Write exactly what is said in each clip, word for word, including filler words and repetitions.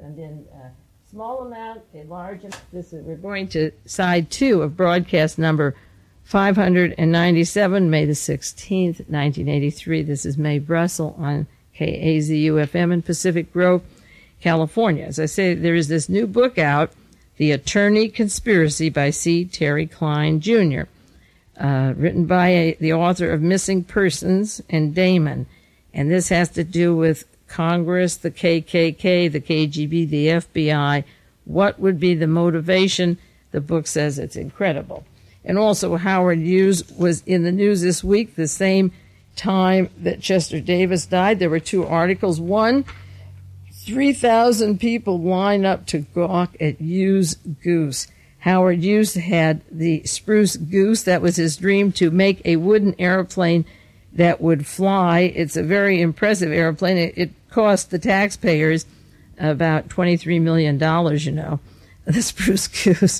and then a small amount, a large amount. This is, we're going to side two of broadcast number five hundred ninety-seven, May the sixteenth, nineteen eighty-three. This is Mae Brussel on K A Z U F M in Pacific Grove, California. As I say, there is this new book out, The Attorney Conspiracy by C. Terry Klein, Junior, uh, written by a, the author of Missing Persons and Damon. And this has to do with Congress, the K K K, the K G B, the F B I. What would be the motivation? The book says it's incredible. And also Howard Hughes was in the news this week, the same time that Chester Davis died. There were two articles. One, three thousand people line up to gawk at Hughes' goose. Howard Hughes had the spruce goose. That was his dream, to make a wooden airplane that would fly. It's a very impressive airplane. It, it cost the taxpayers about twenty-three million dollars, you know, the spruce goose.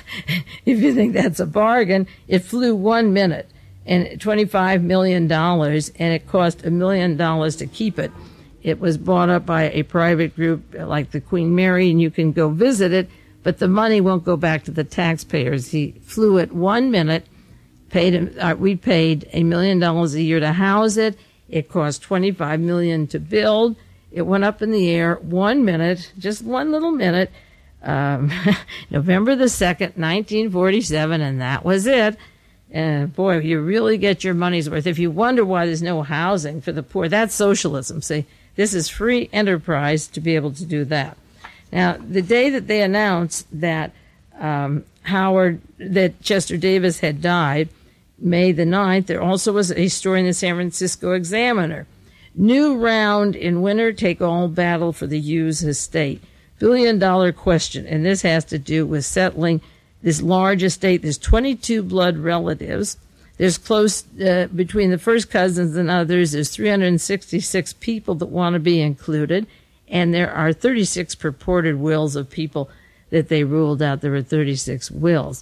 If you think that's a bargain, it flew one minute and twenty-five million dollars, and it cost a million dollars to keep it. It was bought up by a private group like the Queen Mary, and you can go visit it, but the money won't go back to the taxpayers. He flew it one minute, paid him, uh, we paid a million dollars a year to house it. It cost twenty-five million dollars to build. It went up in the air one minute, just one little minute, um, November the second, nineteen forty-seven, and that was it. And boy, you really get your money's worth. If you wonder why there's no housing for the poor, that's socialism. See, this is free enterprise to be able to do that. Now, the day that they announced that um, Howard, that Chester Davis had died, May the ninth, there also was a story in the San Francisco Examiner. New round in winner take all battle for the Hughes estate. Billion dollar question. And this has to do with settling this large estate. There's twenty-two blood relatives. There's close, uh, between the first cousins and others, there's three hundred sixty-six people that want to be included. And there are thirty-six purported wills of people that they ruled out. There were thirty-six wills.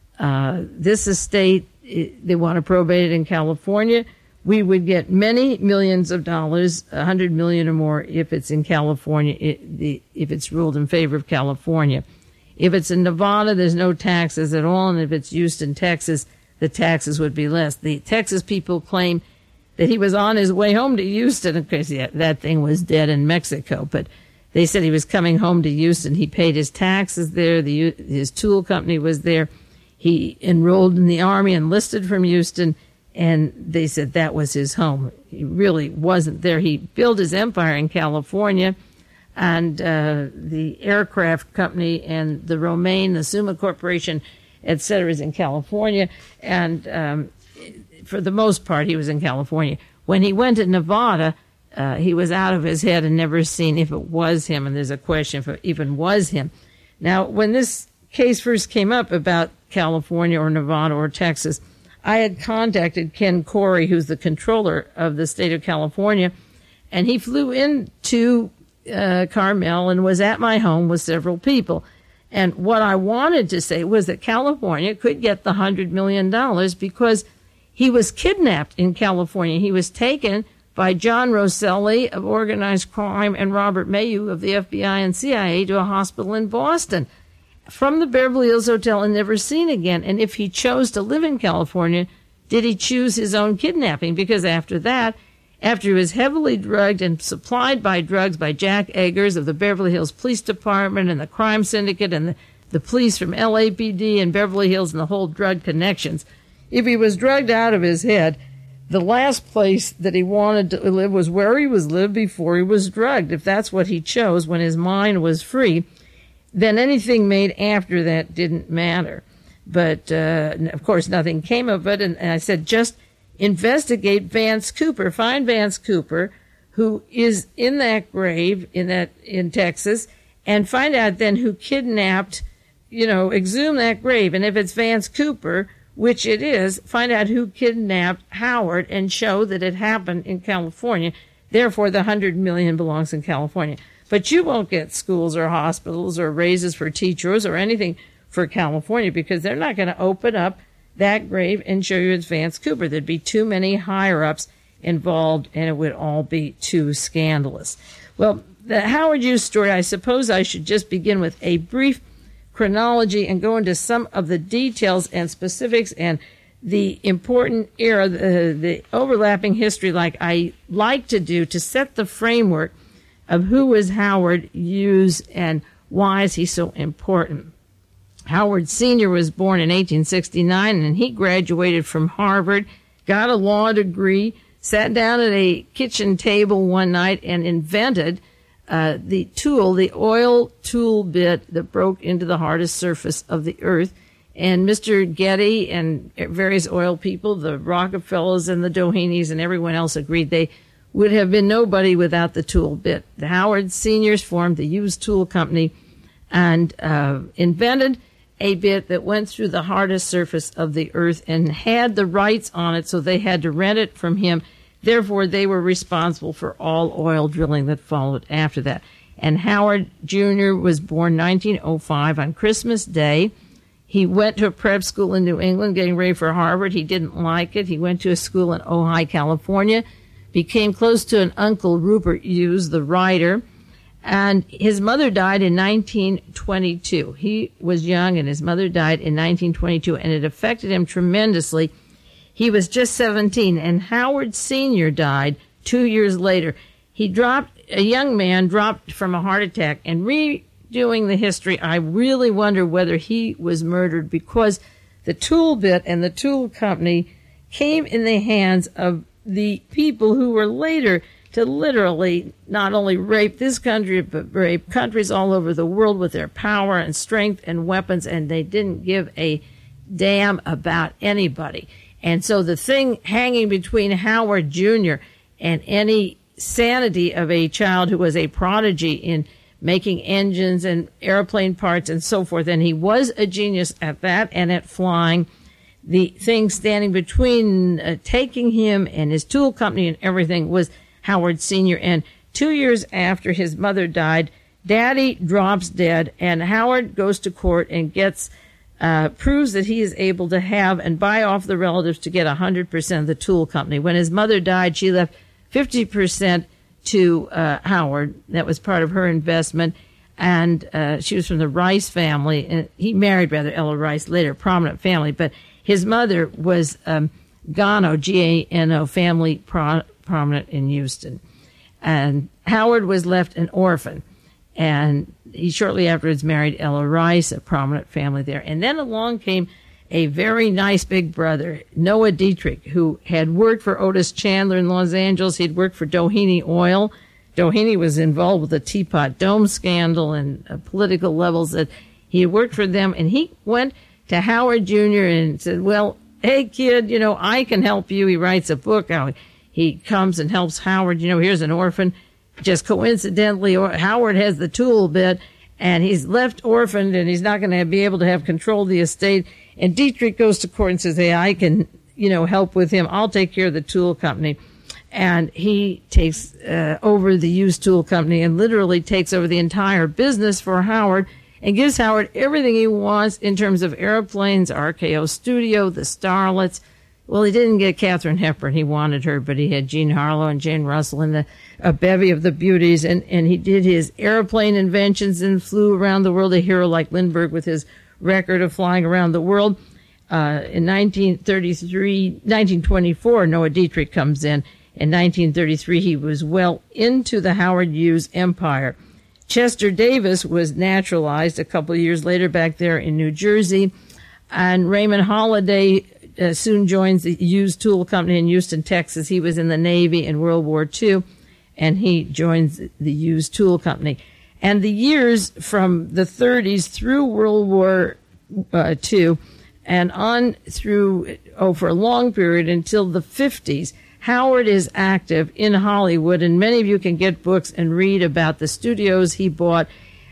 Uh, this estate, it, they want to probate it in California. We would get many millions of dollars, a hundred million or more, if it's in California, it, the, if it's ruled in favor of California. If it's in Nevada, there's no taxes at all, and if it's Houston, Texas, the taxes would be less. The Texas people claim that he was on his way home to Houston. Of course, yeah, that thing was dead in Mexico, but they said he was coming home to Houston. He paid his taxes there. The, his tool company was there. He enrolled in the Army, enlisted from Houston, and they said that was his home. He really wasn't there. He built his empire in California, and uh, the aircraft company and the Romaine, the Summa Corporation, et cetera, is in California. And um, for the most part, he was in California. When he went to Nevada, uh, he was out of his head and never seen if it was him. And there's a question if it even was him. Now, when this case first came up about California or Nevada or Texas, I had contacted Ken Corey, who's the controller of the state of California, and he flew into uh, Carmel and was at my home with several people. And what I wanted to say was that California could get the one hundred million dollars because he was kidnapped in California. He was taken by John Rosselli of organized crime and Robert Mayu of the F B I and C I A to a hospital in Boston from the Beverly Hills Hotel and never seen again. And if he chose to live in California, did he choose his own kidnapping? Because after that, after he was heavily drugged and supplied by drugs by Jack Eggers of the Beverly Hills Police Department and the crime syndicate and the, the police from L A P D and Beverly Hills and the whole drug connections, if he was drugged out of his head, the last place that he wanted to live was where he was lived before he was drugged. If that's what he chose when his mind was free, then anything made after that didn't matter. But, uh, of course, nothing came of it. And, and I said, just investigate Vance Cooper. Find Vance Cooper, who is in that grave in that in Texas, and find out then who kidnapped, you know, exhume that grave. And if it's Vance Cooper, which it is, find out who kidnapped Howard and show that it happened in California. Therefore, the one hundred million dollars belongs in California. But you won't get schools or hospitals or raises for teachers or anything for California because they're not going to open up that grave and show you it's Vance Cooper. There'd be too many higher-ups involved, and it would all be too scandalous. Well, the Howard Hughes story, I suppose I should just begin with a brief chronology and go into some of the details and specifics and the important era, the, the overlapping history, like I like to do, to set the framework of who was Howard Hughes and why is he so important. Howard Senior was born in eighteen sixty-nine, and he graduated from Harvard, got a law degree, sat down at a kitchen table one night and invented uh, the tool, the oil tool bit that broke into the hardest surface of the earth. And Mister Getty and various oil people, the Rockefellers and the Doheny's and everyone else agreed they would have been nobody without the tool bit. The Howard Seniors formed the Hughes Tool Company and uh, invented a bit that went through the hardest surface of the earth and had the rights on it, so they had to rent it from him. Therefore, they were responsible for all oil drilling that followed after that. And Howard Junior was born nineteen oh five on Christmas Day. He went to a prep school in New England, getting ready for Harvard. He didn't like it. He went to a school in Ojai, California, became close to an uncle, Rupert Hughes, the writer, and his mother died in nineteen twenty-two. He was young, and his mother died in nineteen twenty-two, and it affected him tremendously. He was just seventeen, and Howard Senior died two years later. He dropped, a young man dropped from a heart attack, and redoing the history, I really wonder whether he was murdered, because the tool bit and the tool company came in the hands of the people who were later to literally not only rape this country, but rape countries all over the world with their power and strength and weapons, and they didn't give a damn about anybody. And so the thing hanging between Howard Junior and any sanity of a child who was a prodigy in making engines and airplane parts and so forth, and he was a genius at that and at flying, the thing standing between uh, taking him and his tool company and everything was Howard Senior. And two years after his mother died, Daddy drops dead, and Howard goes to court and gets uh proves that he is able to have and buy off the relatives to get one hundred percent of the tool company. When his mother died, she left fifty percent to uh Howard. That was part of her investment. And uh she was from the Rice family. And he married, rather, Ella Rice, later, prominent family. But his mother was um Gano, G A N O, family pro- prominent in Houston. And Howard was left an orphan. And he shortly afterwards married Ella Rice, a prominent family there. And then along came a very nice big brother, Noah Dietrich, who had worked for Otis Chandler in Los Angeles. He'd worked for Doheny Oil. Doheny was involved with the Teapot Dome scandal and uh, political levels that he had worked for them. And he went to Howard Junior and said, well, hey, kid, you know, I can help you. He writes a book. How he comes and helps Howard. You know, here's an orphan. Just coincidentally, Howard has the tool bit, and he's left orphaned, and he's not going to be able to have control of the estate. And Dietrich goes to court and says, hey, I can, you know, help with him. I'll take care of the tool company. And he takes uh, over the Hughes Tool Company and literally takes over the entire business for Howard and gives Howard everything he wants in terms of airplanes, R K O Studio, the Starlets. Well, he didn't get Katharine Hepburn. He wanted her, but he had Jean Harlow and Jane Russell and a, a bevy of the beauties. And, and he did his airplane inventions and flew around the world, a hero like Lindbergh with his record of flying around the world. Uh, in nineteen thirty-three, nineteen twenty-four, Noah Dietrich comes in. In nineteen thirty-three, he was well into the Howard Hughes empire. Chester Davis was naturalized a couple of years later back there in New Jersey. And Raymond Holliday Uh, soon joins the Hughes Tool Company in Houston, Texas. He was in the Navy in World War Two, and he joins the Hughes Tool Company. And the years from the thirties through World War uh, Two and on through, oh, for a long period until the fifties, Howard is active in Hollywood, and many of you can get books and read about the studios he bought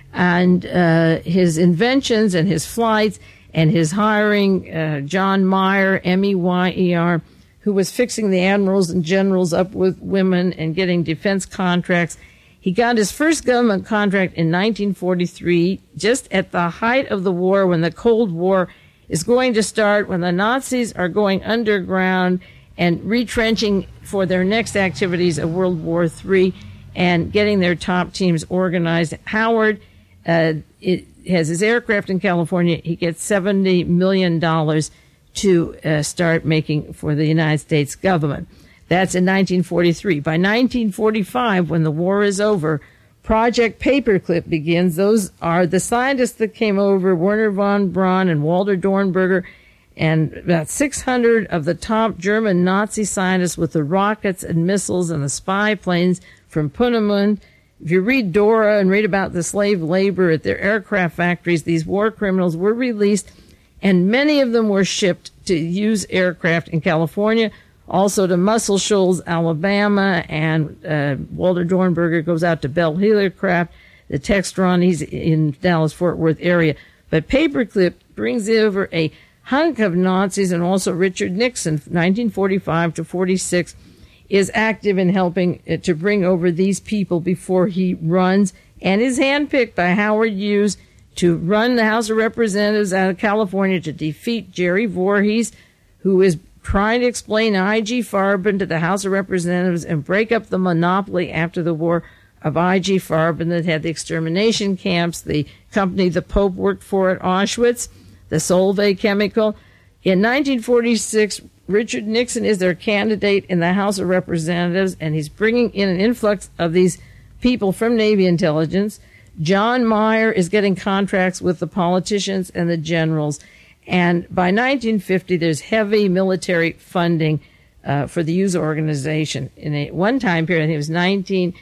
and uh, his inventions and his flights, and his hiring uh, John Meyer, M E Y E R, who was fixing the admirals and generals up with women and getting defense contracts. He got his first government contract in nineteen forty-three, just at the height of the war, when the Cold War is going to start, when the Nazis are going underground and retrenching for their next activities of World War Three. and getting their top teams organized. Howard uh, it has his aircraft in California. He gets seventy million dollars to uh, start making for the United States government. That's in nineteen forty-three. By nineteen forty-five, when the war is over, Project Paperclip begins. Those are the scientists that came over, Werner von Braun and Walter Dornberger, and about six hundred of the top German Nazi scientists with the rockets and missiles and the spy planes from Peenemünde. If you read Dora and read about the slave labor at their aircraft factories, these war criminals were released, and many of them were shipped to use aircraft in California, also to Muscle Shoals, Alabama, and uh, Walter Dornberger goes out to Bell Helicraft, the Textron, he's in Dallas-Fort Worth area. But Paperclip brings over a hunk of Nazis, and also Richard Nixon, nineteen forty-five to forty-six, is active in helping to bring over these people before he runs, and is handpicked by Howard Hughes to run the House of Representatives out of California to defeat Jerry Voorhees, who is trying to explain I G Farben to the House of Representatives and break up the monopoly after the war of I G Farben that had the extermination camps, the company the Pope worked for at Auschwitz, the Solvay Chemical. In nineteen forty-six, Richard Nixon is their candidate in the House of Representatives, and he's bringing in an influx of these people from Navy intelligence. John Meyer is getting contracts with the politicians and the generals. And by nineteen fifty, there's heavy military funding uh, for the Hughes organization. In a one time period, I think it was nineteen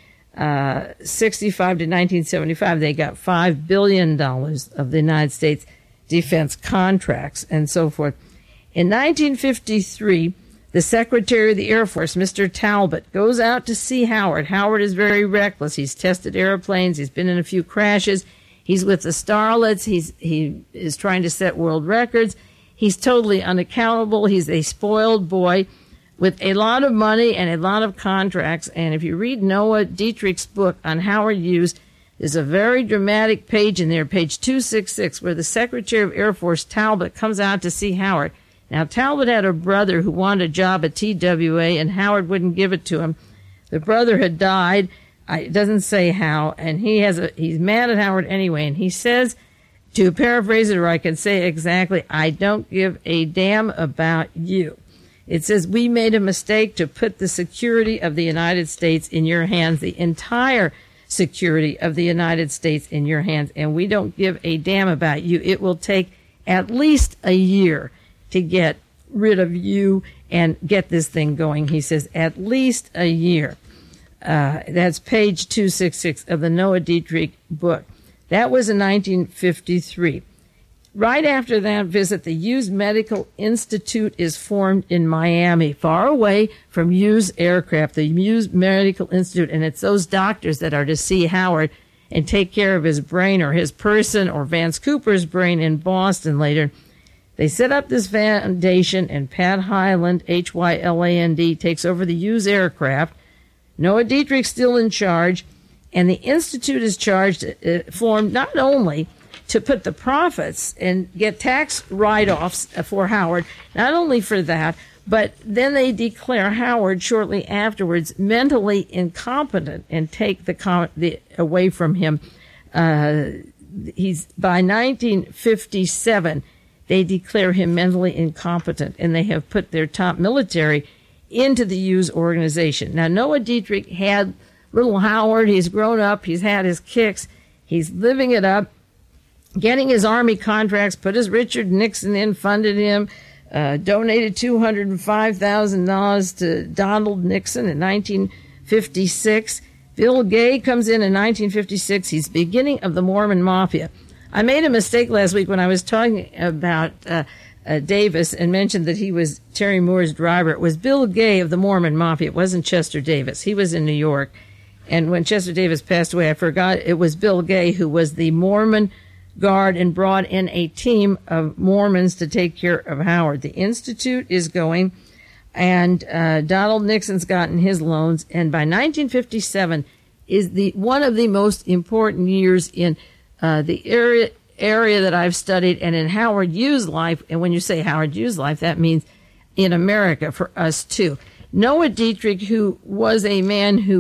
sixty-five to nineteen seventy-five, they got five billion dollars of the United States defense contracts and so forth. In nineteen fifty-three, the Secretary of the Air Force, Mister Talbot, goes out to see Howard. Howard is very reckless. He's tested airplanes. He's been in a few crashes. He's with the Starlets. He's, he is trying to set world records. He's totally unaccountable. He's a spoiled boy with a lot of money and a lot of contracts. And if you read Noah Dietrich's book on Howard Hughes, there's a very dramatic page in there, page two sixty-six, where the Secretary of Air Force, Talbot, comes out to see Howard. Now, Talbot had a brother who wanted a job at T W A, and Howard wouldn't give it to him. The brother had died. I, it doesn't say how, and he has a, he's mad at Howard anyway, and he says, to paraphrase it, or I can say exactly, I don't give a damn about you. It says, we made a mistake to put the security of the United States in your hands, the entire security of the United States in your hands, and we don't give a damn about you. It will take at least a year to get rid of you and get this thing going. He says, at least a year. Uh, that's page two sixty-six of the Noah Dietrich book. That was in nineteen fifty-three. Right after that visit, the Hughes Medical Institute is formed in Miami, far away from Hughes aircraft, the Hughes Medical Institute, and it's those doctors that are to see Howard and take care of his brain or his person or Vance Cooper's brain in Boston later. They set up this foundation, and Pat Hyland, H Y L A N D, takes over the Hughes aircraft. Noah Dietrich's still in charge, and the Institute is charged, uh, formed not only to put the profits and get tax write-offs for Howard, not only for that, but then they declare Howard shortly afterwards mentally incompetent and take the, com- the away from him. Uh, he's by nineteen fifty-seven, they declare him mentally incompetent, and they have put their top military into the Hughes organization. Now, Noah Dietrich had little Howard. He's grown up. He's had his kicks. He's living it up, getting his Army contracts, put his Richard Nixon in, funded him, uh, donated two hundred five thousand dollars to Donald Nixon in nineteen fifty-six. Bill Gay comes in in nineteen fifty-six. He's the beginning of the Mormon Mafia. I made a mistake last week when I was talking about uh, uh, Davis and mentioned that he was Terry Moore's driver. It was Bill Gay of the Mormon Mafia. It wasn't Chester Davis. He was in New York. And when Chester Davis passed away, I forgot it was Bill Gay who was the Mormon guard and brought in a team of Mormons to take care of Howard. The Institute is going, and uh, Donald Nixon's gotten his loans. And by nineteen fifty-seven is the one of the most important years in Uh, the area area that I've studied, and in Howard Hughes' life. And when you say Howard Hughes' life, that means in America for us too. Noah Dietrich, who was a man who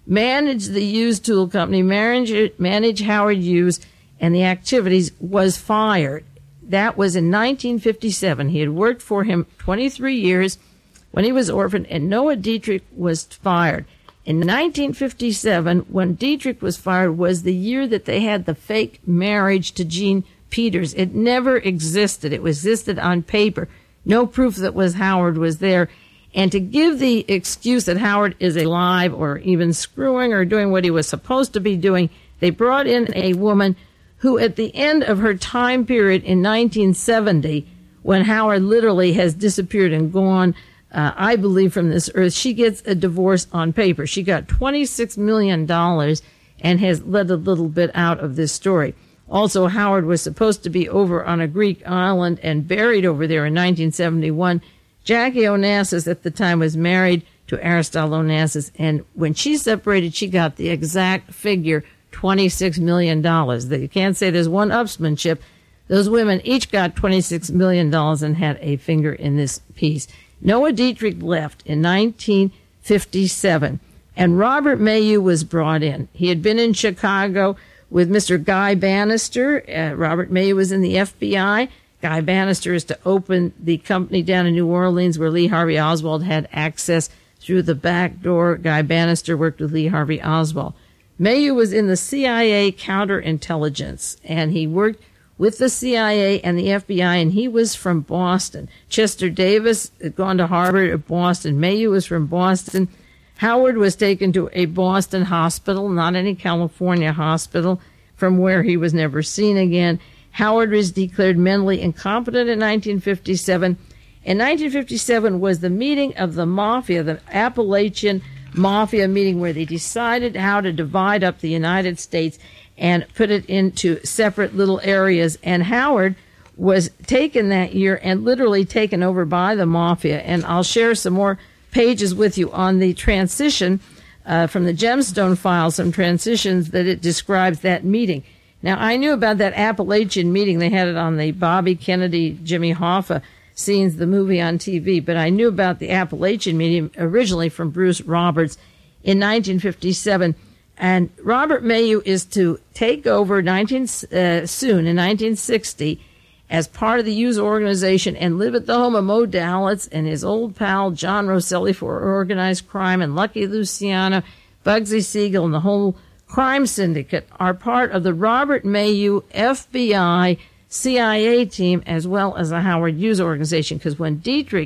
manage the Hughes Tool Company, manage, manage Howard Hughes and the activities, was fired. That was in nineteen fifty-seven. He had worked for him twenty-three years when he was orphaned, and Noah Dietrich was fired. In nineteen fifty-seven, when Dietrich was fired, was the year that they had the fake marriage to Jean Peters. It never existed. It existed on paper. No proof that was Howard was there. And to give the excuse that Howard is alive or even screwing or doing what he was supposed to be doing, they brought in a woman who at the end of her time period in nineteen seventy, when Howard literally has disappeared and gone, uh, I believe, from this earth, she gets a divorce on paper. She got twenty-six million dollars and has let a little bit out of this story. Also, Howard was supposed to be over on a Greek island and buried over there in nineteen seventy-one. Jackie Onassis at the time was married to Aristotle Onassis, and when she separated, she got the exact figure, twenty-six million dollars. You can't say there's one upsmanship. Those women each got twenty-six million dollars and had a finger in this piece. Noah Dietrich left in nineteen fifty-seven, and Robert Mayu was brought in. He had been in Chicago with Mister Guy Bannister. Uh, Robert Mayu was in the F B I. Guy Bannister is to open the company down in New Orleans where Lee Harvey Oswald had access through the back door. Guy Bannister worked with Lee Harvey Oswald. Mayu was in the C I A counterintelligence, and he worked with the C I A and the F B I, and he was from Boston. Chester Davis had gone to Harvard at Boston. Mayu was from Boston. Howard was taken to a Boston hospital, not any California hospital, from where he was never seen again. Howard was declared mentally incompetent in nineteen fifty-seven. In nineteen fifty-seven was the meeting of the Mafia, the Appalachian Mafia meeting, where they decided how to divide up the United States and put it into separate little areas. And Howard was taken that year and literally taken over by the Mafia. And I'll share some more pages with you on the transition uh, from the Gemstone Files, some transitions that it describes that meeting. Now, I knew about that Appalachian meeting. They had it on the Bobby Kennedy, Jimmy Hoffa scenes, the movie on T V, but I knew about the Appalachian meeting originally from Bruce Roberts in nineteen fifty-seven. And Robert Mayu is to take over nineteen uh, soon in nineteen sixty as part of the Hughes organization and live at the home of Mo Dalitz and his old pal John Rosselli for organized crime, and Lucky Luciano, Bugsy Siegel, and the whole crime syndicate are part of the Robert Mayu F B I C I A team, as well as the Howard Hughes organization, because when Dietrich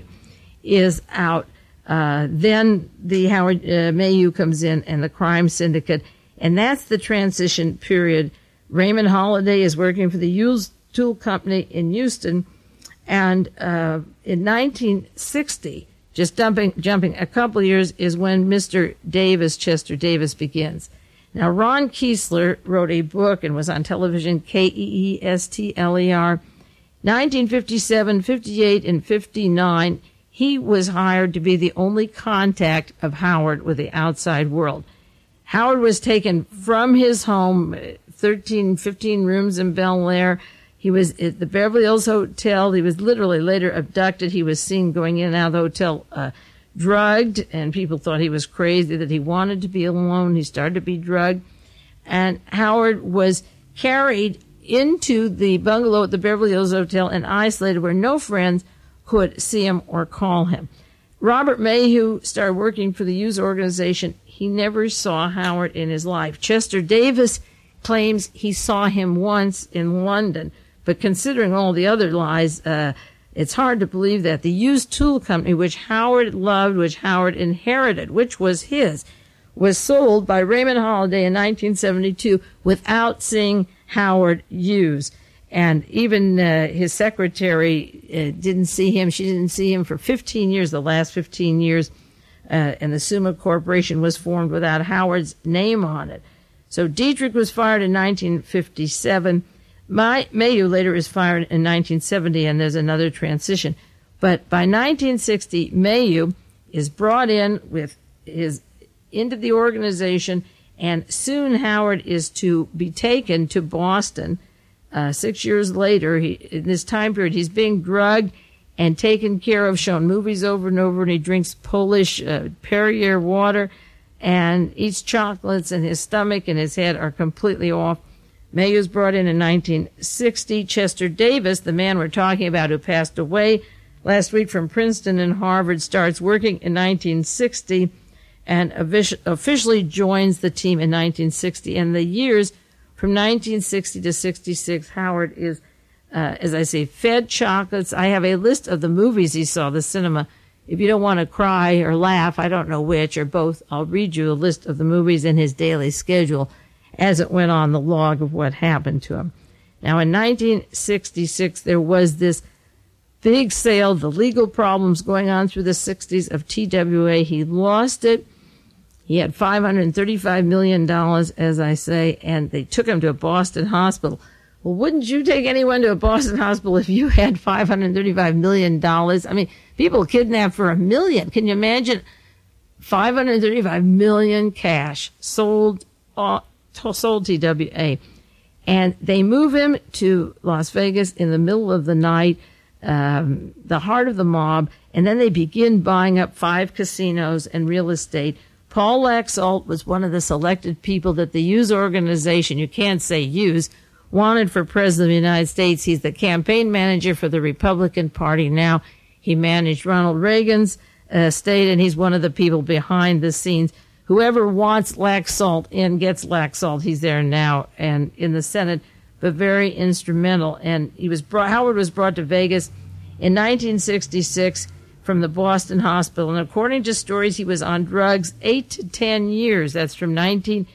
is out, uh, then the Howard uh, Mayu comes in and the crime syndicate, and that's the transition period. Raymond Holiday is working for the Hughes Tool Company in Houston, and uh, in nineteen sixty, just dumping, jumping a couple of years, is when Mister Davis, Chester Davis, begins. Now, Ron Keesler wrote a book and was on television, K E E S T L E R. nineteen fifty-seven, fifty-eight, and fifty-nine, he was hired to be the only contact of Howard with the outside world. Howard was taken from his home, thirteen, fifteen rooms in Bel Air. He was at the Beverly Hills Hotel. He was literally later abducted. He was seen going in and out of the hotel, uh, drugged, and people thought he was crazy, that he wanted to be alone. He started to be drugged. And Howard was carried into the bungalow at the Beverly Hills Hotel and isolated where no friends could see him or call him. Robert Mayu started working for the Hughes organization. He never saw Howard in his life. Chester Davis claims he saw him once in London, but considering all the other lies, uh, it's hard to believe that. The Hughes Tool Company, which Howard loved, which Howard inherited, which was his, was sold by Raymond Holiday in nineteen seventy-two without seeing Howard Hughes. And even uh, his secretary uh, didn't see him. She didn't see him for fifteen years, the last fifteen years. Uh, and the Summa Corporation was formed without Howard's name on it. So Dietrich was fired in nineteen fifty-seven. My, Mayu later is fired in nineteen seventy, and there's another transition. But by nineteen sixty, Mayu is brought in with his into the organization, and soon Howard is to be taken to Boston. Uh, six years later, he, in this time period, he's being drugged and taken care of, shown movies over and over, and he drinks Polish uh, Perrier water. and eats chocolates, and his stomach and his head are completely off. Mayhew's brought in in nineteen sixty. Chester Davis, the man we're talking about who passed away last week from Princeton and Harvard, starts working in nineteen sixty and officially joins the team in nineteen sixty. And the years from nineteen sixty to sixty-six, Howard is, uh, as I say, fed chocolates. I have a list of the movies he saw, the cinema. If you don't want to cry or laugh, I don't know which, or both, I'll read you a list of the movies in his daily schedule as it went on, the log of what happened to him. Now, in nineteen sixty-six, there was this big sale, the legal problems going on through the sixties of T W A. He lost it. He had five hundred thirty-five million dollars, as I say, and they took him to a Boston hospital. Well, wouldn't you take anyone to a Boston hospital if you had five hundred thirty-five million dollars? I mean, people kidnapped for a million. Can you imagine? five hundred thirty-five million dollars cash sold, uh, sold T W A. And they move him to Las Vegas in the middle of the night, um, the heart of the mob, and then they begin buying up five casinos and real estate. Paul Laxalt was one of the selected people that the Hughes organization, you can't say Hughes, wanted for President of the United States. He's the campaign manager for the Republican Party now. He managed Ronald Reagan's uh, state, and he's one of the people behind the scenes. Whoever wants Laxalt in gets Laxalt. He's there now and in the Senate, but very instrumental. And he was brought, Howard was brought to Vegas in nineteen sixty-six from the Boston hospital. And according to stories, he was on drugs eight to ten years. That's from nineteen,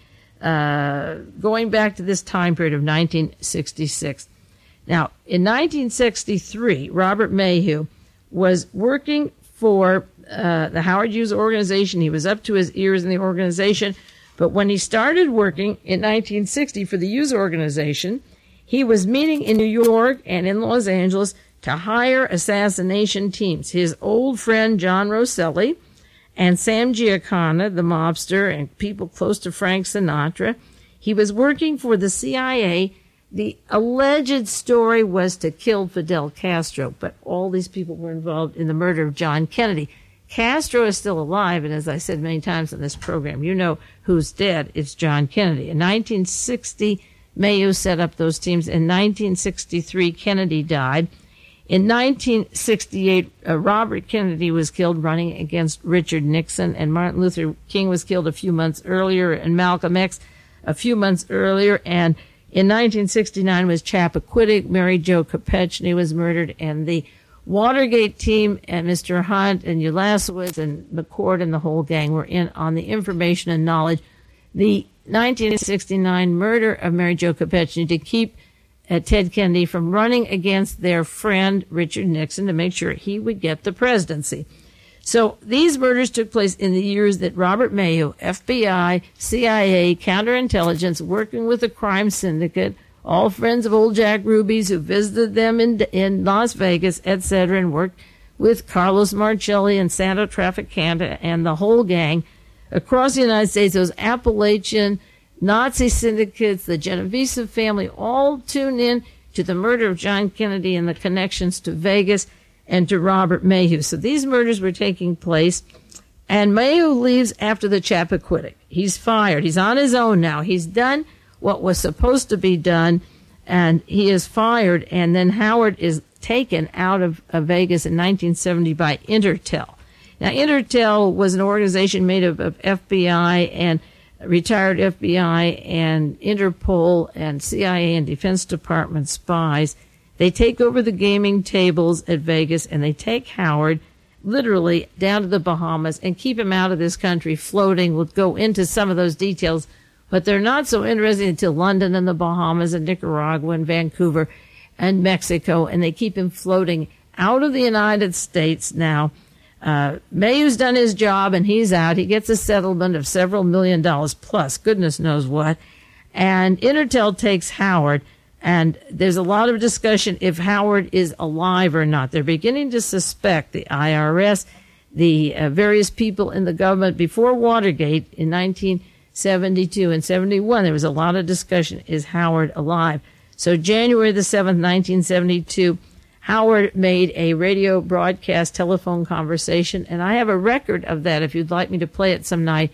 uh, going back to this time period of nineteen sixty-six. Now, in nineteen sixty-three, Robert Mayhew was working for uh, the Howard Hughes organization. He was up to his ears in the organization. But when he started working in nineteen sixty for the Hughes organization, he was meeting in New York and in Los Angeles to hire assassination teams. His old friend John Rosselli and Sam Giancana, the mobster, and people close to Frank Sinatra. He was working for the C I A. The alleged story was to kill Fidel Castro, but all these people were involved in the murder of John Kennedy. Castro is still alive, and as I said many times in this program, you know who's dead. It's John Kennedy. In nineteen sixty, Mayhew set up those teams. In nineteen sixty-three, Kennedy died. In nineteen sixty-eight, uh, Robert Kennedy was killed running against Richard Nixon, and Martin Luther King was killed a few months earlier, and Malcolm X a few months earlier, and in nineteen sixty-nine was Chappaquiddick. Mary Jo Kopechne was murdered, and the Watergate team and Mister Hunt and Ulasewicz and McCord and the whole gang were in on the information and knowledge. The nineteen sixty-nine murder of Mary Jo Kopechne to keep uh, Ted Kennedy from running against their friend Richard Nixon to make sure he would get the presidency. So these murders took place in the years that Robert Mayhew, F B I, C I A, counterintelligence, working with the crime syndicate, all friends of old Jack Ruby's who visited them in in Las Vegas, et cetera, and worked with Carlos Marcelli and Santo Traficante and the whole gang across the United States. Those Appalachian Nazi syndicates, the Genovese family, all tuned in to the murder of John Kennedy and the connections to Vegas and to Robert Mayhew. So these murders were taking place, and Mayhew leaves after the Chappaquiddick. He's fired. He's on his own now. He's done what was supposed to be done, and he is fired, and then Howard is taken out of, of Vegas in nineteen seventy by Intertel. Now, Intertel was an organization made up of F B I and retired F B I and Interpol and C I A and Defense Department spies. They take over the gaming tables at Vegas, and they take Howard literally down to the Bahamas and keep him out of this country floating. We'll go into some of those details, but they're not so interesting until London and the Bahamas and Nicaragua and Vancouver and Mexico, and they keep him floating out of the United States now. Uh, Mayhew's done his job, and he's out. He gets a settlement of several million dollars plus, goodness knows what, and Intertel takes Howard. And there's a lot of discussion if Howard is alive or not. They're beginning to suspect the I R S, the uh, various people in the government. Before Watergate in nineteen seventy-two and seventy-one, there was a lot of discussion, is Howard alive? So January the seventh, nineteen seventy-two, Howard made a radio broadcast telephone conversation, and I have a record of that if you'd like me to play it some night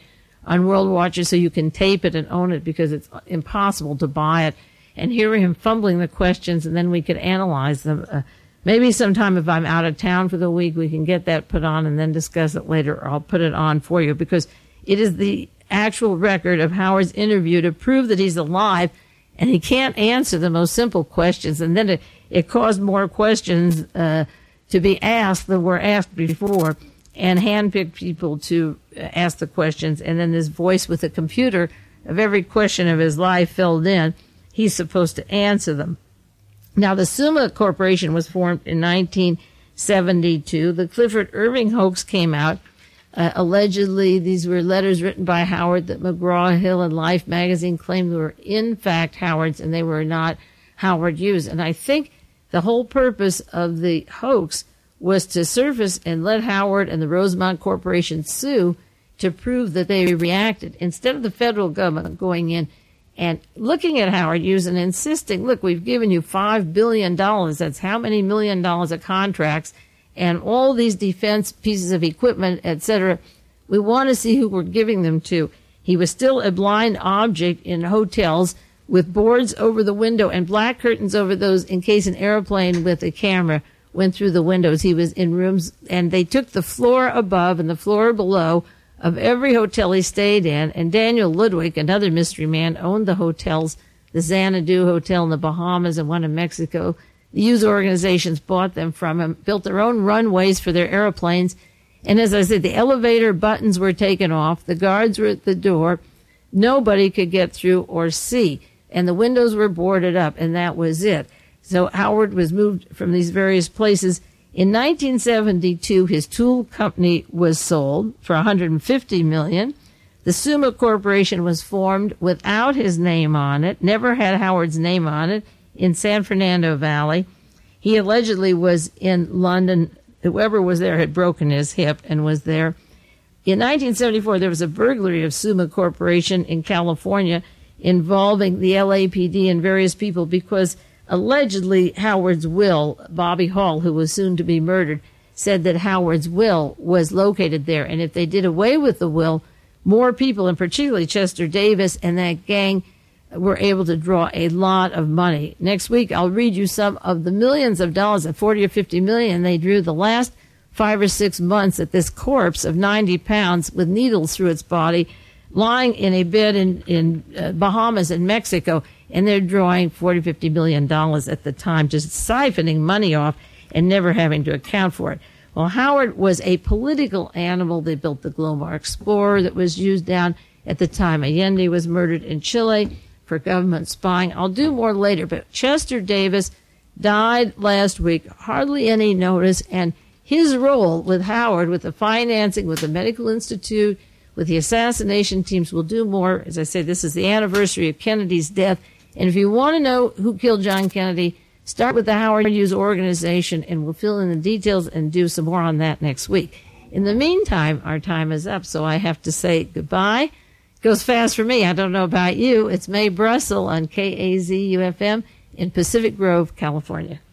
on World Watcher so you can tape it and own it because it's impossible to buy it. And hear him fumbling the questions, and then we could analyze them. Uh, maybe sometime if I'm out of town for the week, we can get that put on and then discuss it later, or I'll put it on for you, because it is the actual record of Howard's interview to prove that he's alive, and he can't answer the most simple questions. And then it, it caused more questions uh, to be asked than were asked before, and handpicked people to ask the questions. And then this voice with a computer of every question of his life filled in. He's supposed to answer them. Now, the Summa Corporation was formed in nineteen seventy-two. The Clifford Irving hoax came out. Uh, allegedly, these were letters written by Howard that McGraw-Hill and Life magazine claimed were in fact Howard's, and they were not Howard Hughes. And I think the whole purpose of the hoax was to surface and let Howard and the Rosemont Corporation sue to prove that they reacted, instead of the federal government going in and looking at Howard Hughes and insisting, look, we've given you five billion dollars. That's how many million dollars of contracts and all these defense pieces of equipment, et cetera. We want to see who we're giving them to. He was still a blind object in hotels with boards over the window and black curtains over those in case an airplane with a camera went through the windows. He was in rooms, and they took the floor above and the floor below of every hotel he stayed in, and Daniel Ludwig, another mystery man, owned the hotels, the Xanadu Hotel in the Bahamas and one in Mexico. The Hughes organizations bought them from him, built their own runways for their airplanes, and as I said, the elevator buttons were taken off, the guards were at the door, nobody could get through or see, and the windows were boarded up, and that was it. So Howard was moved from these various places. In nineteen seventy-two, his tool company was sold for one hundred fifty million dollars. The Summa Corporation was formed without his name on it, never had Howard's name on it, in San Fernando Valley. He allegedly was in London. Whoever was there had broken his hip and was there. In nineteen seventy-four, there was a burglary of Summa Corporation in California involving the L A P D and various people because allegedly, Howard's will, Bobby Hall, who was soon to be murdered, said that Howard's will was located there. And if they did away with the will, more people, and particularly Chester Davis and that gang, were able to draw a lot of money. Next week, I'll read you some of the millions of dollars, at forty or fifty million, they drew the last five or six months at this corpse of ninety pounds with needles through its body, lying in a bed in, in uh, Bahamas and Mexico. And they're drawing forty, fifty million dollars at the time, just siphoning money off and never having to account for it. Well, Howard was a political animal. They built the Glomar Explorer that was used down at the time Allende was murdered in Chile for government spying. I'll do more later, but Chester Davis died last week, hardly any notice, and his role with Howard, with the financing, with the Medical Institute, with the assassination teams, will do more. As I say, this is the anniversary of Kennedy's death. And if you want to know who killed John Kennedy, start with the Howard Hughes organization, and we'll fill in the details and do some more on that next week. In the meantime, our time is up, so I have to say goodbye. It goes fast for me. I don't know about you. It's Mae Brussell on K A Z U F M in Pacific Grove, California.